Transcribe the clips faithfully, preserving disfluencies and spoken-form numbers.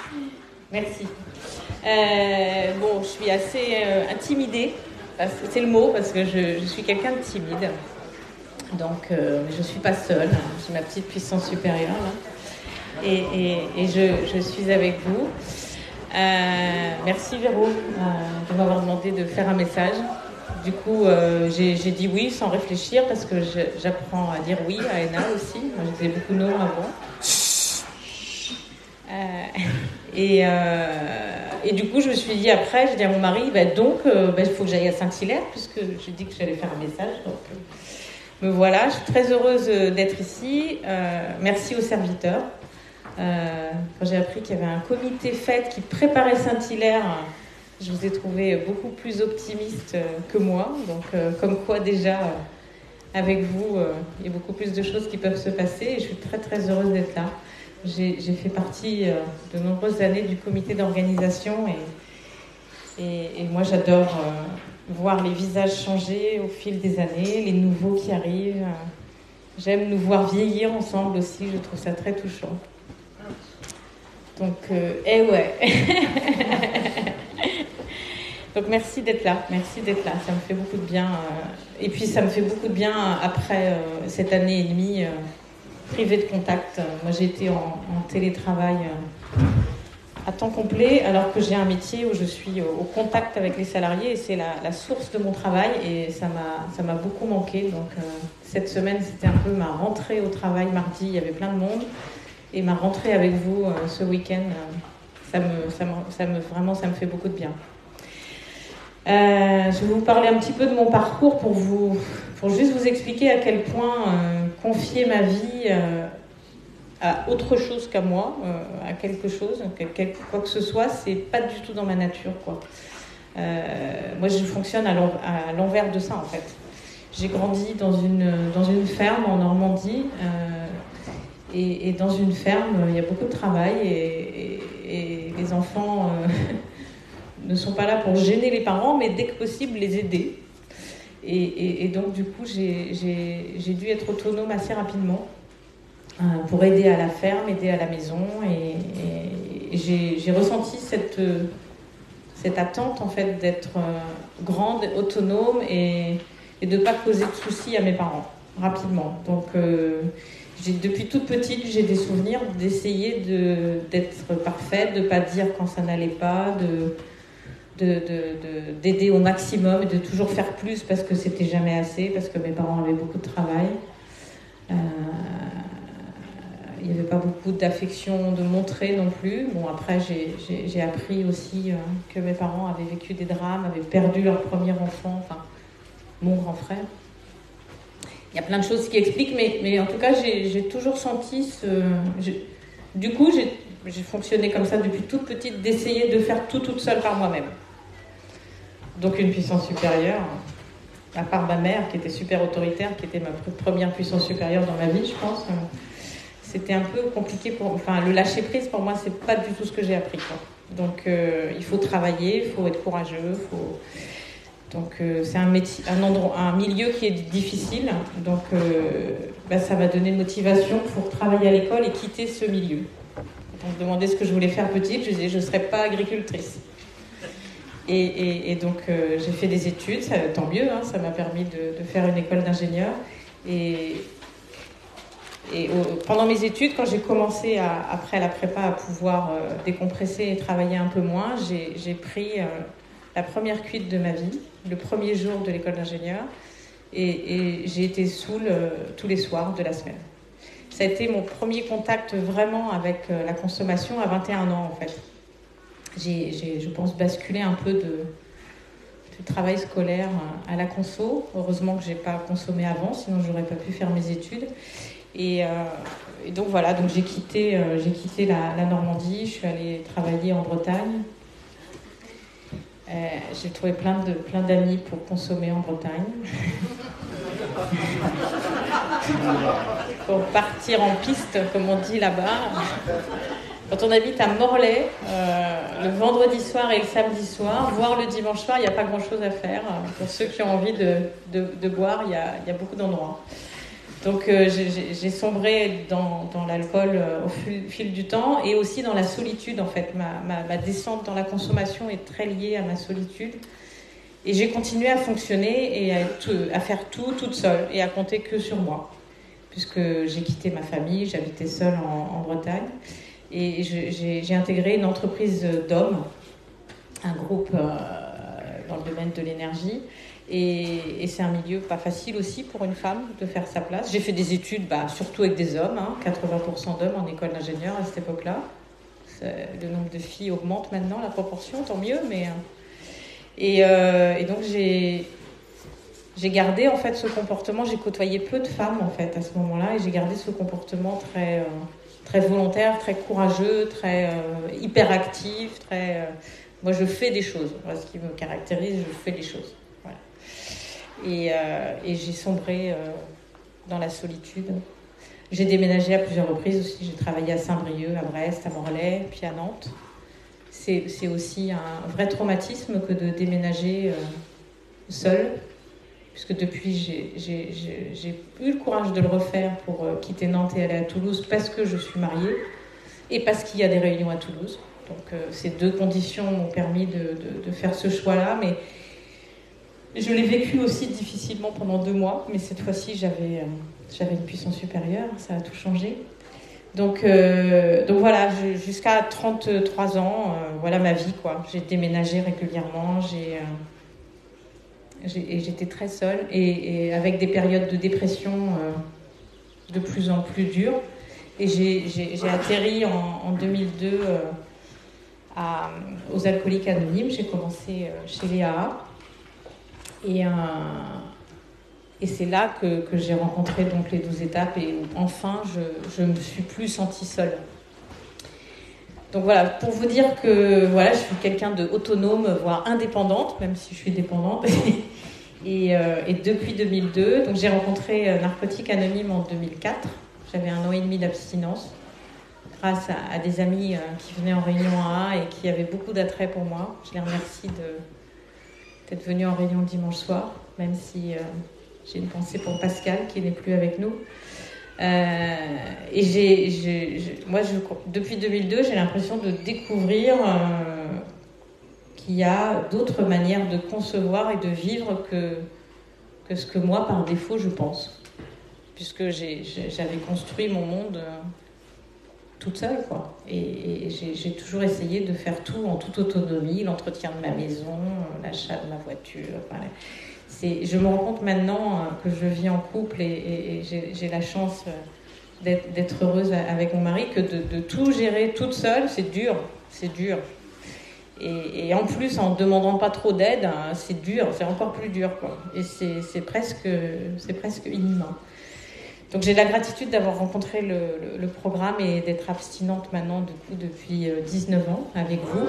Merci. Euh, bon, je suis assez euh, intimidée, parce que c'est le mot, parce que je, je suis quelqu'un de timide. Donc, euh, je ne suis pas seule. J'ai ma petite puissance supérieure, là. Et, et, et je, je suis avec vous. Euh, merci, Véro, euh, de m'avoir demandé de faire un message. Du coup, euh, j'ai, j'ai dit oui sans réfléchir, parce que je, j'apprends à dire oui à Ena aussi. Moi, je disais beaucoup non avant. Euh, et, euh, et du coup, je me suis dit après, j'ai dit à mon mari, bah, donc, euh, bah, il faut que j'aille à Saint-Hilaire, puisque j'ai dit que j'allais faire un message. Donc, euh, me voilà, je suis très heureuse d'être ici. Euh, merci aux serviteurs. Euh, quand j'ai appris qu'il y avait un comité fête qui préparait Saint-Hilaire, je vous ai trouvé beaucoup plus optimiste que moi. Donc, euh, comme quoi déjà, euh, avec vous, euh, il y a beaucoup plus de choses qui peuvent se passer. Et je suis très très heureuse d'être là. J'ai, j'ai fait partie euh, de nombreuses années du comité d'organisation et, et, et moi j'adore euh, voir les visages changer au fil des années, les nouveaux qui arrivent. J'aime nous voir vieillir ensemble aussi, je trouve ça très touchant. Donc, euh, eh ouais. Donc merci d'être là, merci d'être là, ça me fait beaucoup de bien. Euh, et puis ça me fait beaucoup de bien après euh, cette année et demie. Euh, privée de contact. Moi, j'ai été en, en télétravail à temps complet, alors que j'ai un métier où je suis au contact avec les salariés et c'est la, la source de mon travail et ça m'a, ça m'a beaucoup manqué. Donc, euh, cette semaine, c'était un peu ma rentrée au travail. Mardi, il y avait plein de monde et ma rentrée avec vous euh, ce week-end, euh, ça me, ça me, ça me, vraiment, ça me fait beaucoup de bien. Euh, je vais vous parler un petit peu de mon parcours pour vous, pour juste vous expliquer à quel point euh, confier ma vie euh, à autre chose qu'à moi, euh, à quelque chose, quel, quoi que ce soit, c'est pas du tout dans ma nature, quoi. Euh, moi, je fonctionne à, l'en, à l'envers de ça, en fait. J'ai grandi dans une dans une ferme en Normandie, euh, et, et dans une ferme, il y a beaucoup de travail et, et, et les enfants. Euh, ne sont pas là pour gêner les parents, mais dès que possible, les aider. Et, et, et donc, du coup, j'ai, j'ai, j'ai dû être autonome assez rapidement euh, pour aider à la ferme, aider à la maison. Et, et j'ai, j'ai ressenti cette, cette attente, en fait, d'être euh, grande, autonome et, et de ne pas causer de soucis à mes parents, rapidement. Donc, euh, j'ai, depuis toute petite, j'ai des souvenirs d'essayer de, d'être parfaite, de ne pas dire quand ça n'allait pas, de... De, de, de, d'aider au maximum et de toujours faire plus parce que c'était jamais assez, parce que mes parents avaient beaucoup de travail. Euh, il n'y avait pas beaucoup d'affection de montrer non plus. Bon, après, j'ai, j'ai, j'ai appris aussi euh, que mes parents avaient vécu des drames, avaient perdu leur premier enfant, enfin, mon grand frère. Il y a plein de choses qui expliquent, mais, mais en tout cas, j'ai, j'ai toujours senti ce... J'ai, du coup, j'ai, j'ai fonctionné comme ça depuis toute petite, d'essayer de faire tout toute seule par moi-même. Donc une puissance supérieure, à part ma mère qui était super autoritaire, qui était ma première puissance supérieure dans ma vie, je pense. C'était un peu compliqué pour... Enfin, le lâcher prise, pour moi, c'est pas du tout ce que j'ai appris, quoi. Donc, euh, il faut travailler, il faut être courageux, faut... Donc, euh, c'est un, métier, un, endroit, un milieu qui est difficile. Donc, euh, bah, ça m'a donné une motivation pour travailler à l'école et quitter ce milieu. On me demandait ce que je voulais faire petite, je disais je ne serais pas agricultrice. Et, et, et donc euh, j'ai fait des études, ça, tant mieux, hein, ça m'a permis de, de faire une école d'ingénieur. Et, et au, pendant mes études, quand j'ai commencé à, après la prépa à pouvoir euh, décompresser et travailler un peu moins, j'ai, j'ai pris euh, la première cuite de ma vie, le premier jour de l'école d'ingénieur, et, et j'ai été saoule euh, tous les soirs de la semaine. Ça a été mon premier contact vraiment avec euh, la consommation à vingt et un ans, en fait. J'ai, j'ai, je pense, basculé un peu de, de travail scolaire à la conso. Heureusement que je n'ai pas consommé avant, sinon je n'aurais pas pu faire mes études. Et, euh, et donc voilà, donc j'ai quitté, euh, j'ai quitté la, la Normandie, je suis allée travailler en Bretagne. Euh, j'ai trouvé plein, de, plein d'amis pour consommer en Bretagne. Pour partir en piste, comme on dit là-bas. Quand on habite à Morlaix, euh, le vendredi soir et le samedi soir, voire le dimanche soir, il n'y a pas grand-chose à faire. Pour ceux qui ont envie de, de, de boire, il y a, il y a beaucoup d'endroits. Donc euh, j'ai, j'ai sombré dans, dans l'alcool euh, au fil, fil du temps et aussi dans la solitude en fait. Ma, ma, ma descente dans la consommation est très liée à ma solitude. Et j'ai continué à fonctionner et à, être, à faire tout toute seule et à compter que sur moi. Puisque j'ai quitté ma famille, j'habitais seule en, en Bretagne. Et je, j'ai, j'ai intégré une entreprise d'hommes, un groupe euh, dans le domaine de l'énergie. Et, et c'est un milieu pas facile aussi pour une femme de faire sa place. J'ai fait des études, bah, surtout avec des hommes, hein, quatre-vingts pour cent d'hommes en école d'ingénieur à cette époque-là. C'est, le nombre de filles augmente maintenant, la proportion, tant mieux. Mais, et, euh, et donc j'ai, j'ai gardé en fait ce comportement. J'ai côtoyé peu de femmes en fait à ce moment-là, et j'ai gardé ce comportement très, euh, très volontaire, très courageux, très euh, hyperactif. Très, euh, moi, je fais des choses. Voilà ce qui me caractérise, je fais des choses. Et, euh, et j'ai sombré euh, dans la solitude. J'ai déménagé à plusieurs reprises aussi. J'ai travaillé à Saint-Brieuc, à Brest, à Morlaix, puis à Nantes. C'est, c'est aussi un vrai traumatisme que de déménager euh, seule, puisque depuis, j'ai, j'ai, j'ai, j'ai eu le courage de le refaire pour euh, quitter Nantes et aller à Toulouse parce que je suis mariée et parce qu'il y a des réunions à Toulouse. Donc euh, ces deux conditions m'ont permis de, de, de faire ce choix-là, mais je l'ai vécu aussi difficilement pendant deux mois, mais cette fois-ci, j'avais, euh, j'avais une puissance supérieure, ça a tout changé. Donc, euh, donc voilà, je, jusqu'à trente-trois ans, euh, voilà ma vie, quoi. J'ai déménagé régulièrement, j'ai, euh, j'ai, et j'étais très seule, et, et avec des périodes de dépression euh, de plus en plus dures. Et j'ai, j'ai, j'ai atterri en, en deux mille deux euh, à, aux Alcooliques Anonymes. J'ai commencé euh, chez les A A. Et, euh, et c'est là que, que j'ai rencontré donc les douze étapes et où enfin je ne me suis plus sentie seule. Donc voilà, pour vous dire que voilà, je suis quelqu'un de autonome, voire indépendante, même si je suis dépendante. et, euh, et depuis deux mille deux, donc j'ai rencontré Narcotiques Anonymes en deux mille quatre. J'avais un an et demi d'abstinence grâce à, à des amis euh, qui venaient en réunion A A et qui avaient beaucoup d'attrait pour moi. Je les remercie de d'être venu en réunion dimanche soir, même si euh, j'ai une pensée pour Pascal qui n'est plus avec nous. Euh, et j'ai, j'ai, j'ai, moi, je, depuis deux mille deux, j'ai l'impression de découvrir euh, qu'il y a d'autres manières de concevoir et de vivre que, que ce que moi, par défaut, je pense. Puisque j'ai, j'ai, j'avais construit mon monde euh, toute seule, quoi. Et, et j'ai, j'ai toujours essayé de faire tout en toute autonomie, l'entretien de ma maison, l'achat de ma voiture. Enfin, c'est, je me rends compte maintenant que je vis en couple et, et, et j'ai, j'ai la chance d'être, d'être heureuse avec mon mari, que de, de tout gérer toute seule, c'est dur, c'est dur. Et, et en plus, en ne demandant pas trop d'aide, c'est dur, c'est encore plus dur, quoi. Et c'est, c'est, presque, c'est presque inhumain. Donc j'ai de la gratitude d'avoir rencontré le, le, le programme et d'être abstinente maintenant du coup, depuis dix-neuf ans avec vous.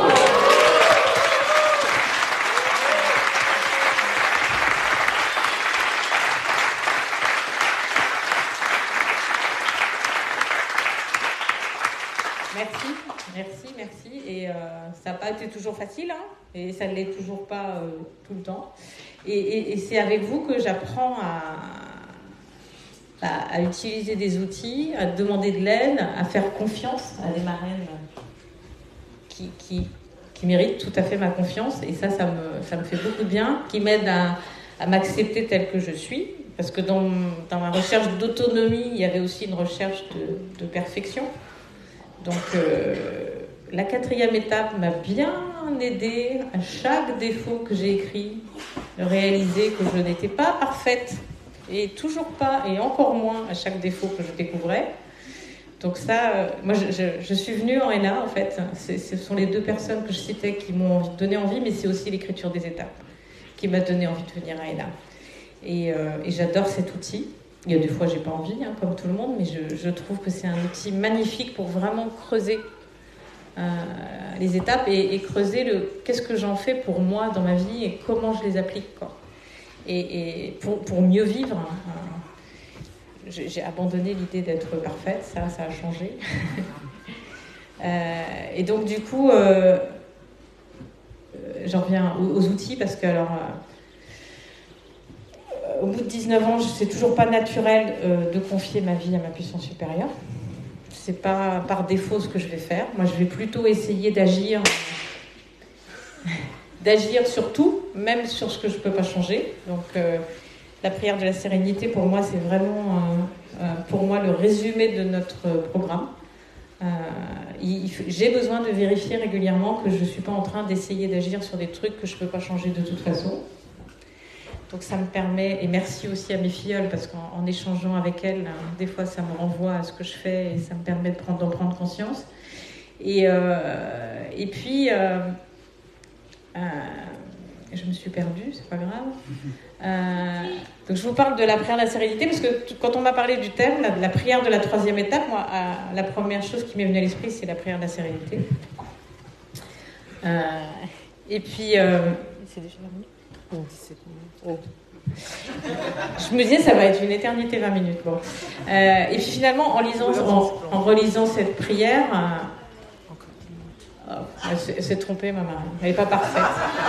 Merci, merci, merci. Et euh, ça n'a pas été toujours facile, hein, et ça ne l'est toujours pas euh, tout le temps. Et, et, et c'est avec vous que j'apprends à... À, à utiliser des outils, à demander de l'aide, à faire confiance à des marraines qui, qui, qui méritent tout à fait ma confiance. Et ça, ça me, ça me fait beaucoup de bien, qui m'aident à, à m'accepter telle que je suis. Parce que dans, dans ma recherche d'autonomie, il y avait aussi une recherche de, de perfection. Donc, euh, la quatrième étape m'a bien aidée à chaque défaut que j'ai écrit, de réaliser que je n'étais pas parfaite. Et toujours pas, et encore moins à chaque défaut que je découvrais. Donc ça, euh, moi je, je, je suis venue en N A en fait. C'est, ce sont les deux personnes que je citais qui m'ont donné envie, mais c'est aussi l'écriture des étapes qui m'a donné envie de venir à N A. Et, euh, et j'adore cet outil. Il y a des fois j'ai pas envie, hein, comme tout le monde, mais je, je trouve que c'est un outil magnifique pour vraiment creuser euh, les étapes et, et creuser le qu'est-ce que j'en fais pour moi dans ma vie et comment je les applique, quoi. Et, et pour, pour mieux vivre, euh, j'ai, j'ai abandonné l'idée d'être parfaite, ça, ça a changé. euh, et donc du coup, euh, euh, j'en reviens aux, aux outils parce que alors, euh, au bout de dix-neuf ans, c'est toujours pas naturel euh, de confier ma vie à ma puissance supérieure. C'est pas par défaut ce que je vais faire. Moi, je vais plutôt essayer d'agir, d'agir sur tout, même sur ce que je peux pas changer. Donc, euh, la prière de la sérénité, pour moi, c'est vraiment, euh, euh, pour moi, le résumé de notre programme. Euh, il, il, j'ai besoin de vérifier régulièrement que je ne suis pas en train d'essayer d'agir sur des trucs que je ne peux pas changer de toute façon. Donc ça me permet, et merci aussi à mes filleules, parce qu'en en échangeant avec elles, des fois ça me renvoie à ce que je fais et ça me permet de prendre, d'en prendre conscience. Et, euh, et puis, euh, euh, je me suis perdue, c'est pas grave. Euh, donc je vous parle de la prière de la sérénité, parce que t- quand on m'a parlé du thème, la, la prière de la troisième étape, moi, euh, la première chose qui m'est venue à l'esprit, c'est la prière de la sérénité. Euh, et puis, euh, c'est déjà terminé ? Oh, dix-sept minutes. Oh. Je me disais, ça va être une éternité, vingt minutes. Bon. Euh, et puis finalement, en, lisant, en, en relisant cette prière, euh, oh, elle, s'est, elle s'est trompée, ma mère. Elle n'est pas parfaite.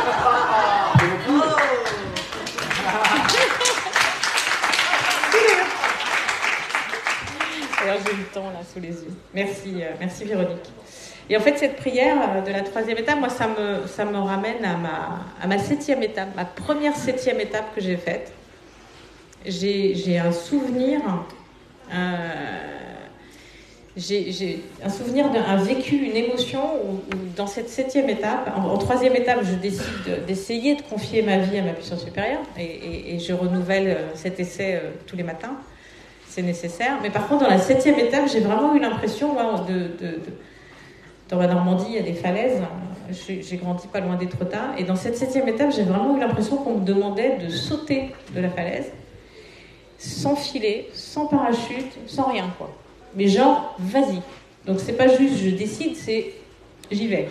Alors j'ai le temps là sous les yeux. Merci, euh, merci Véronique. Et en fait, cette prière de la troisième étape, moi, ça me, ça me ramène à ma, à ma septième étape, ma première septième étape que j'ai faite. J'ai, j'ai un souvenir, euh, j'ai, j'ai un souvenir d'un vécu, une émotion où, où dans cette septième étape, en, en troisième étape, je décide de, d'essayer de confier ma vie à ma puissance supérieure et, et, et je renouvelle cet essai euh, tous les matins. C'est nécessaire. Mais par contre, dans la septième étape, j'ai vraiment eu l'impression ouais, de, de, de dans la Normandie, il y a des falaises. J'ai, j'ai grandi pas loin d'Étretat. Et dans cette septième étape, j'ai vraiment eu l'impression qu'on me demandait de sauter de la falaise, sans filet, sans parachute, sans rien, quoi. Mais genre, vas-y. Donc c'est pas juste je décide, c'est j'y vais.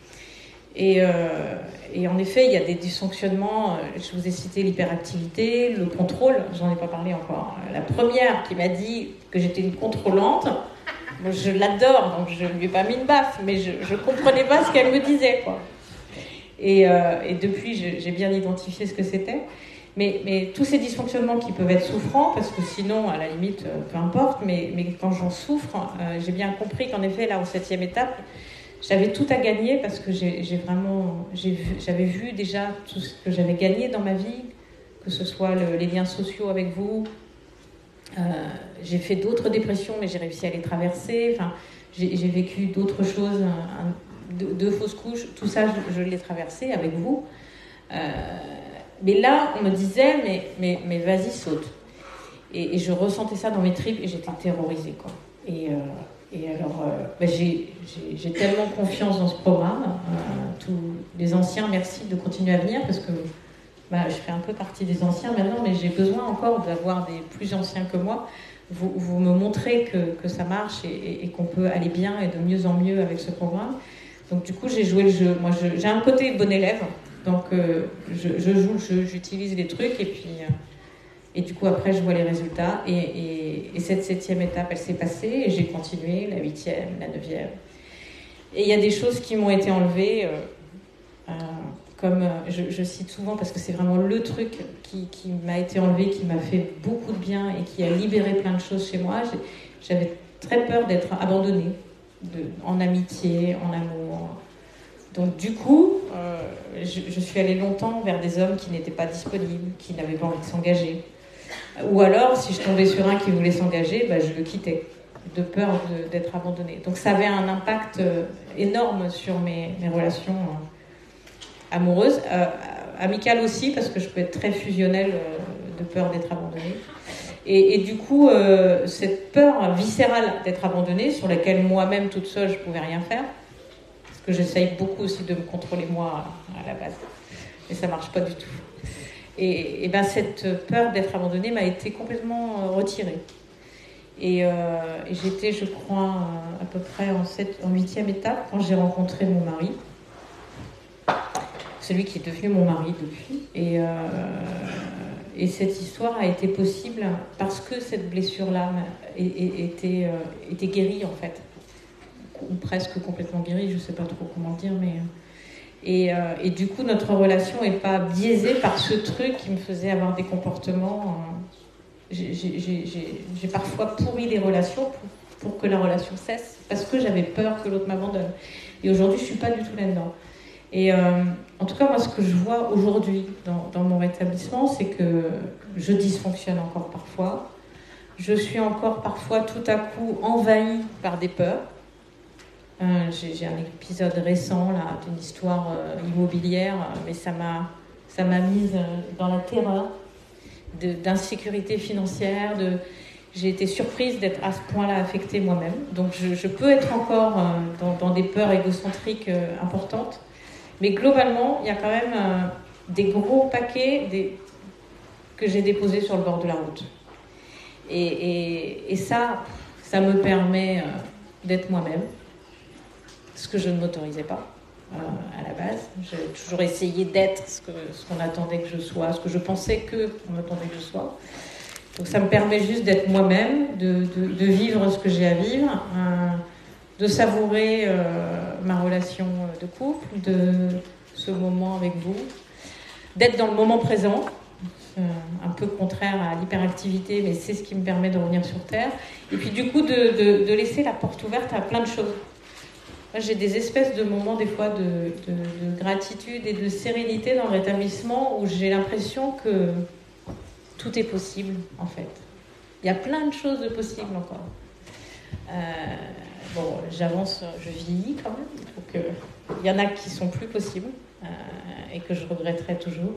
Et, euh, et en effet, il y a des dysfonctionnements. Je vous ai cité l'hyperactivité, le contrôle. J'en ai pas parlé encore. La première qui m'a dit que j'étais une contrôlante, moi, je l'adore, donc je lui ai pas mis une baffe, mais je, je comprenais pas ce qu'elle me disait, quoi. Et, euh, et depuis, je, j'ai bien identifié ce que c'était. Mais, mais tous ces dysfonctionnements qui peuvent être souffrants, parce que sinon, à la limite, peu importe, mais, mais quand j'en souffre, euh, j'ai bien compris qu'en effet, là, en septième étape, j'avais tout à gagner parce que j'ai, j'ai vraiment, j'ai vu, j'avais vu déjà tout ce que j'avais gagné dans ma vie, que ce soit le, les liens sociaux avec vous. Euh, j'ai fait d'autres dépressions, mais j'ai réussi à les traverser. Enfin, j'ai, j'ai vécu d'autres choses, un, un, deux, deux fausses couches. Tout ça, je, je l'ai traversé avec vous. Euh, mais là, on me disait, mais, mais, mais vas-y, saute. Et, et je ressentais ça dans mes tripes et j'étais terrorisée, quoi. Et, euh, et alors, euh, bah j'ai, j'ai, j'ai tellement confiance dans ce programme. Euh, tous les anciens, merci de continuer à venir parce que bah, je fais un peu partie des anciens maintenant, mais j'ai besoin encore d'avoir des plus anciens que moi. Vous, vous me montrez que, que ça marche et, et, et qu'on peut aller bien et de mieux en mieux avec ce programme. Donc du coup, j'ai joué le jeu. Moi, je, j'ai un côté bon élève, donc euh, je, je joue le jeu, j'utilise les trucs et puis euh, et du coup après, je vois les résultats. Et, et, et cette septième étape, elle s'est passée et j'ai continué la huitième, la neuvième. Et il y a des choses qui m'ont été enlevées. Euh, euh, Comme je, je cite souvent, parce que c'est vraiment le truc qui, qui m'a été enlevé, qui m'a fait beaucoup de bien et qui a libéré plein de choses chez moi. J'ai, j'avais très peur d'être abandonnée, de, en amitié, en amour. Donc du coup, euh, je, je suis allée longtemps vers des hommes qui n'étaient pas disponibles, qui n'avaient pas envie de s'engager. Ou alors, si je tombais sur un qui voulait s'engager, bah, je le quittais, de peur de, d'être abandonnée. Donc ça avait un impact énorme sur mes, mes relations amoureuse, euh, amicale aussi, parce que je peux être très fusionnelle euh, de peur d'être abandonnée. Et, et du coup, euh, cette peur viscérale d'être abandonnée, sur laquelle moi-même, toute seule, je ne pouvais rien faire, parce que j'essaye beaucoup aussi de me contrôler moi à la base, mais ça ne marche pas du tout. Et, et ben, cette peur d'être abandonnée m'a été complètement retirée. Et, euh, et j'étais, je crois, à peu près en, sept, en huitième étape, quand j'ai rencontré mon mari, celui qui est devenu mon mari depuis. Et, euh, et cette histoire a été possible parce que cette blessure-là était, euh, était guérie, en fait. Ou presque complètement guérie, je ne sais pas trop comment dire, mais... Et, euh, et du coup, notre relation n'est pas biaisée par ce truc qui me faisait avoir des comportements. Euh, j'ai, j'ai, j'ai, j'ai parfois pourri les relations pour, pour que la relation cesse, parce que j'avais peur que l'autre m'abandonne. Et aujourd'hui, je ne suis pas du tout là-dedans. Et euh, en tout cas, moi, ce que je vois aujourd'hui dans, dans mon rétablissement, c'est que je dysfonctionne encore parfois. Je suis encore parfois tout à coup envahie par des peurs. Euh, j'ai, j'ai un épisode récent là, d'une histoire euh, immobilière, mais ça m'a, ça m'a mise dans la terreur de, d'insécurité financière. De, j'ai été surprise d'être à ce point-là affectée moi-même. Donc je, je peux être encore euh, dans, dans des peurs égocentriques euh, importantes. Mais globalement, il y a quand même euh, des gros paquets des, que j'ai déposés sur le bord de la route. Et, et, et ça, ça me permet euh, d'être moi-même. Ce que je ne m'autorisais pas euh, à la base. J'ai toujours essayé d'être ce, que, ce qu'on attendait que je sois, ce que je pensais qu'on attendait que je sois. Donc ça me permet juste d'être moi-même, de, de, de vivre ce que j'ai à vivre, euh, de savourer euh, ma relation de couple, de ce moment avec vous, d'être dans le moment présent, euh, un peu contraire à l'hyperactivité, mais c'est ce qui me permet de revenir sur Terre. Et puis du coup, de, de, de laisser la porte ouverte à plein de choses. Moi, j'ai des espèces de moments, des fois, de, de, de gratitude et de sérénité dans le rétablissement où j'ai l'impression que tout est possible, en fait. Il y a plein de choses de possibles encore. Euh, bon, j'avance, je vieillis quand même. Donc, euh, il y en a qui sont plus possibles euh, et que je regretterai toujours.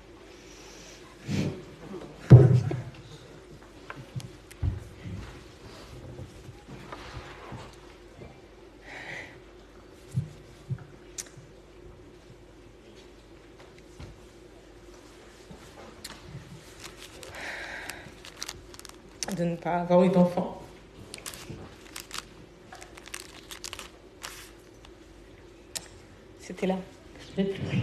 De ne pas avoir eu d'enfant. C'était là. Je l'ai pleuré.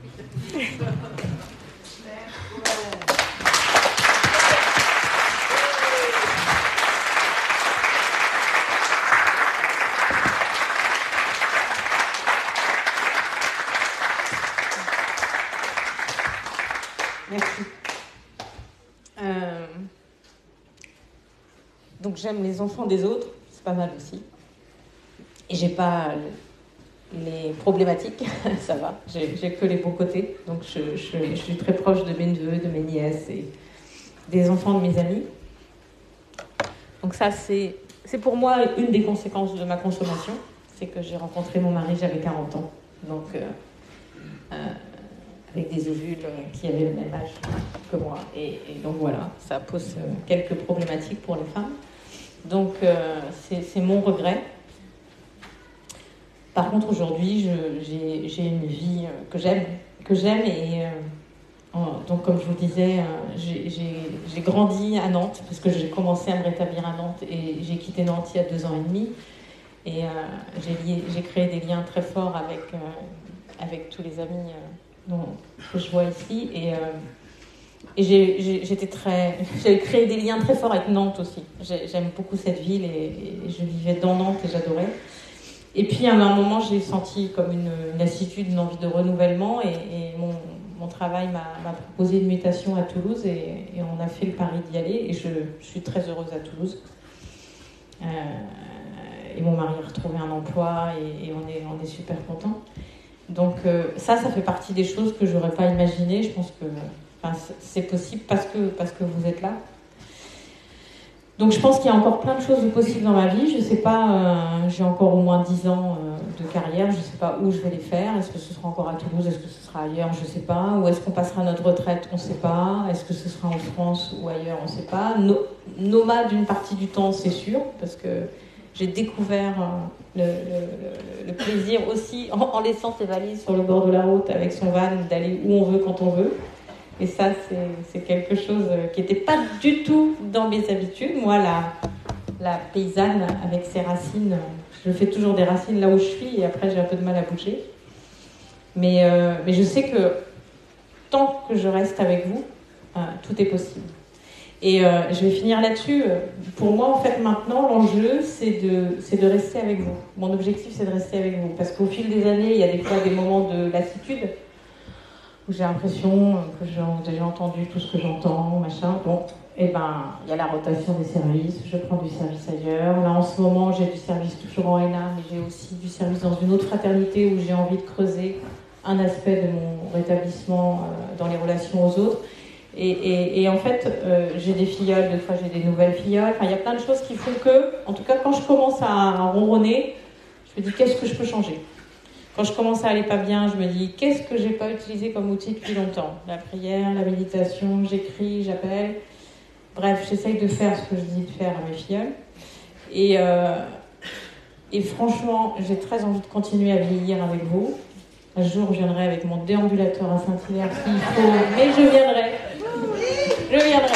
Merci. Euh... Donc j'aime les enfants des autres, c'est pas mal aussi. Et j'ai pas les problématiques, ça va, j'ai, j'ai que les bons côtés. Donc je, je, je suis très proche de mes neveux, de mes nièces et des enfants de mes amis. Donc ça, c'est, c'est pour moi une des conséquences de ma consommation. C'est que j'ai rencontré mon mari, j'avais quarante ans. Donc euh, euh, avec des ovules qui avaient le même âge que moi. Et, et donc voilà, ça pose quelques problématiques pour les femmes. Donc euh, c'est, c'est mon regret. Par contre, aujourd'hui, je, j'ai, j'ai une vie que j'aime, que j'aime et euh, en, donc comme je vous disais, euh, j'ai, j'ai, j'ai grandi à Nantes parce que j'ai commencé à me rétablir à Nantes et j'ai quitté Nantes il y a deux ans et demi et euh, j'ai, lié, j'ai créé des liens très forts avec, euh, avec tous les amis euh, dont, que je vois ici et, euh, et j'ai, j'ai, j'étais très, j'ai créé des liens très forts avec Nantes aussi. J'ai, j'aime beaucoup cette ville et, et je vivais dans Nantes et j'adorais. Et puis à un moment, j'ai senti comme une, une lassitude, une envie de renouvellement et, et mon, mon travail m'a, m'a proposé une mutation à Toulouse et, et on a fait le pari d'y aller et je, je suis très heureuse à Toulouse. Euh, et mon mari a retrouvé un emploi et, et on, est, on est super contents. Donc euh, ça, ça fait partie des choses que je n'aurais pas imaginées. Je pense que enfin, c'est possible parce que, parce que vous êtes là. Donc je pense qu'il y a encore plein de choses possibles dans ma vie. Je ne sais pas, euh, j'ai encore au moins dix ans euh, de carrière. Je ne sais pas où je vais les faire. Est-ce que ce sera encore à Toulouse? Est-ce que ce sera ailleurs? Je ne sais pas. Ou est-ce qu'on passera notre retraite? On ne sait pas. Est-ce que ce sera en France ou ailleurs? On ne sait pas. No- nomade une partie du temps, c'est sûr, parce que j'ai découvert euh, le, le, le plaisir aussi, en, en laissant ses valises sur le bord de la route avec son van, d'aller où on veut, quand on veut. Et ça, c'est, c'est quelque chose qui n'était pas du tout dans mes habitudes. Moi, la, la paysanne avec ses racines, je fais toujours des racines là où je suis et après, j'ai un peu de mal à bouger. Mais, euh, mais je sais que tant que je reste avec vous, euh, tout est possible. Et euh, je vais finir là-dessus. Pour moi, en fait, maintenant, l'enjeu, c'est de, c'est de rester avec vous. Mon objectif, c'est de rester avec vous. Parce qu'au fil des années, il y a des fois des moments de lassitude où j'ai l'impression que j'ai déjà entendu tout ce que j'entends, machin. Bon, et ben, il y a la rotation des services. Je prends du service ailleurs. Là, en ce moment, j'ai du service toujours en N A, mais j'ai aussi du service dans une autre fraternité où j'ai envie de creuser un aspect de mon rétablissement euh, dans les relations aux autres. Et, et, et en fait, euh, j'ai des filleuls, des fois j'ai des nouvelles filleuls. Enfin, il y a plein de choses qui font que, en tout cas, quand je commence à, à ronronner, je me dis qu'est-ce que je peux changer. Quand je commence à aller pas bien, je me dis qu'est-ce que j'ai pas utilisé comme outil depuis longtemps. La prière, la méditation, j'écris, j'appelle. Bref, j'essaye de faire ce que je dis de faire à mes filleuls. Et, euh, et franchement, j'ai très envie de continuer à vieillir avec vous. Un jour, je viendrai avec mon déambulateur à Saint-Hilaire s'il faut, mais je viendrai. Je viendrai.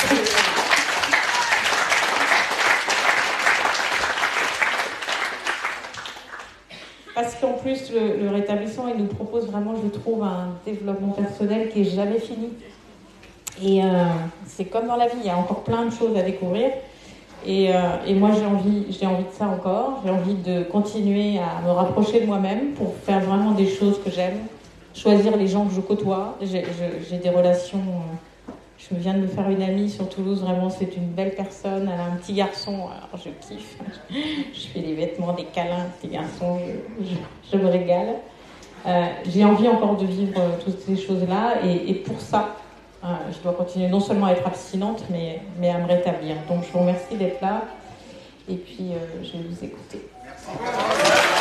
Parce qu'en plus, le, le rétablissement, il nous propose vraiment, je trouve, un développement personnel qui n'est jamais fini. Et euh, c'est comme dans la vie, il y a encore plein de choses à découvrir. Et, euh, et moi, j'ai envie, j'ai envie de ça encore. J'ai envie de continuer à me rapprocher de moi-même pour faire vraiment des choses que j'aime. Choisir les gens que je côtoie. J'ai, je, j'ai des relations... Je viens de me faire une amie sur Toulouse, vraiment c'est une belle personne, elle a un petit garçon, alors je kiffe, je fais des vêtements, des câlins, petit garçon, je, je, je me régale. Euh, j'ai envie encore de vivre euh, toutes ces choses-là et, et pour ça, euh, je dois continuer non seulement à être abstinente, mais, mais à me rétablir. Donc je vous remercie d'être là et puis euh, je vais vous écouter. Merci.